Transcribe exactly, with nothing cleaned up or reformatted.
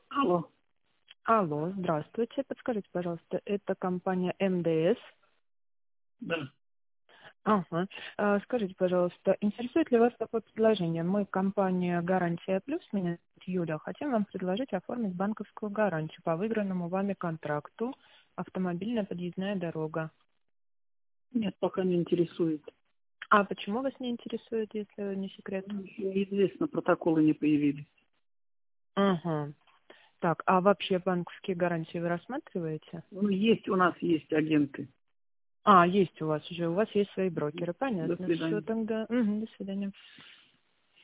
Алло. Алло, здравствуйте. Подскажите, пожалуйста, это компания эм дэ эс? Да. Ага. А, Скажите, пожалуйста, интересует ли вас такое предложение? Мы компания «Гарантия Плюс», меня зовут Юля. Хотим вам предложить оформить банковскую гарантию по выигранному вами контракту «Автомобильная подъездная дорога». Нет, пока не интересует. А почему вас не интересует, если не секрет? Ну, еще неизвестно, протоколы не появились. Ага. Так, а вообще банковские гарантии вы рассматриваете? Ну, есть, у нас есть агенты. А, есть у вас уже, у вас есть свои брокеры. До Понятно. Все, свидания. тогда. Мгм, до свидания.